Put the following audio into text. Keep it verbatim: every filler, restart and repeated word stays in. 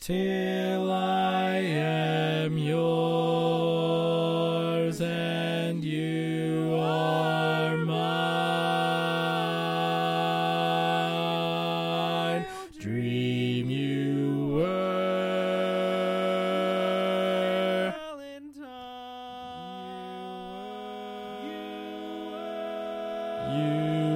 till I am yours and you are mine. Dream you were Valentine. You